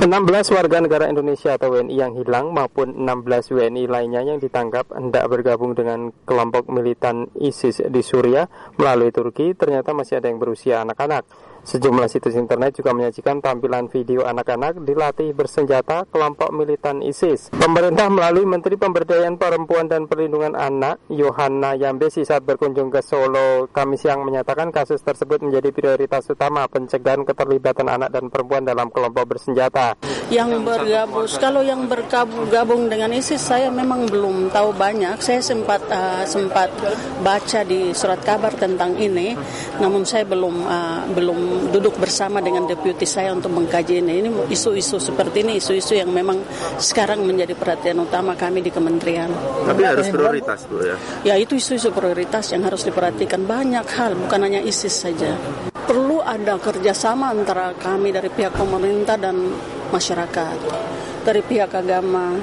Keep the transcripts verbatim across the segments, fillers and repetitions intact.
enam belas warga negara Indonesia atau W N I yang hilang maupun enam belas W N I lainnya yang ditangkap hendak bergabung dengan kelompok militan ISIS di Suriah melalui Turki ternyata masih ada yang berusia anak-anak. Sejumlah situs internet juga menyajikan tampilan video anak-anak dilatih bersenjata kelompok militan ISIS. Pemerintah melalui Menteri Pemberdayaan Perempuan dan Perlindungan Anak, Yohana Yambesi, saat berkunjung ke Solo Kamis siang menyatakan kasus tersebut menjadi prioritas utama pencegahan keterlibatan anak dan perempuan dalam kelompok bersenjata. Yang bergabung, kalau yang bergabung dengan ISIS saya memang belum tahu banyak. Saya sempat uh, sempat baca di surat kabar tentang ini, namun saya belum uh, belum duduk bersama dengan deputi saya untuk mengkaji ini. Ini isu-isu seperti ini, isu-isu yang memang sekarang menjadi perhatian utama kami di kementerian. Tapi harus prioritas, Bu, ya? Ya, itu isu-isu prioritas yang harus diperhatikan. Banyak hal, bukan hanya ISIS saja. Perlu ada kerjasama antara kami dari pihak pemerintah dan masyarakat, dari pihak agama,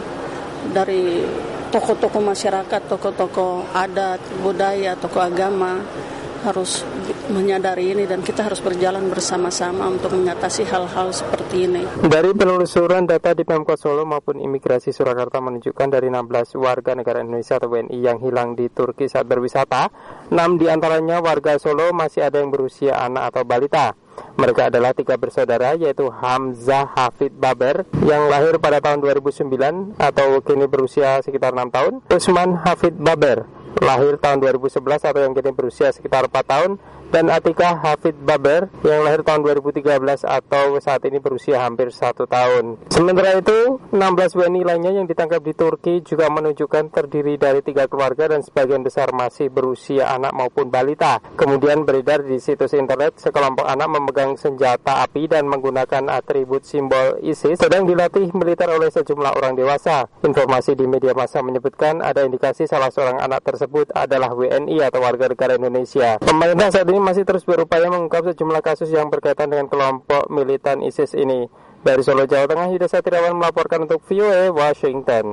dari tokoh-tokoh masyarakat, tokoh-tokoh adat, budaya, tokoh agama, harus menyadari ini dan kita harus berjalan bersama-sama untuk mengatasi hal-hal seperti ini. Dari penelusuran data di Pemkot Solo maupun Imigrasi Surakarta menunjukkan dari enam belas warga negara Indonesia atau W N I yang hilang di Turki saat berwisata, enam diantaranya warga Solo masih ada yang berusia anak atau balita. Mereka adalah tiga bersaudara, yaitu Hamzah Hafid Baber yang lahir pada tahun dua ribu sembilan atau kini berusia sekitar enam tahun, Usman Hafid Baber lahir tahun dua ribu sebelas atau yang kini berusia sekitar empat tahun, dan Atika Hafid Baber yang lahir tahun dua ribu tiga belas atau saat ini berusia hampir satu tahun. Sementara itu, enam belas W N I lainnya yang ditangkap di Turki juga menunjukkan terdiri dari tiga keluarga dan sebagian besar masih berusia anak maupun balita. Kemudian beredar di situs internet sekelompok anak memegang senjata api dan menggunakan atribut simbol ISIS sedang dilatih militer oleh sejumlah orang dewasa. Informasi di media massa menyebutkan ada indikasi salah seorang anak tersebut adalah W N I atau warga negara Indonesia. Pemerintah saat ini masih terus berupaya mengungkap sejumlah kasus yang berkaitan dengan kelompok militan ISIS ini. Dari Solo, Jawa Tengah, Yuda Satriawan melaporkan untuk V O A Washington.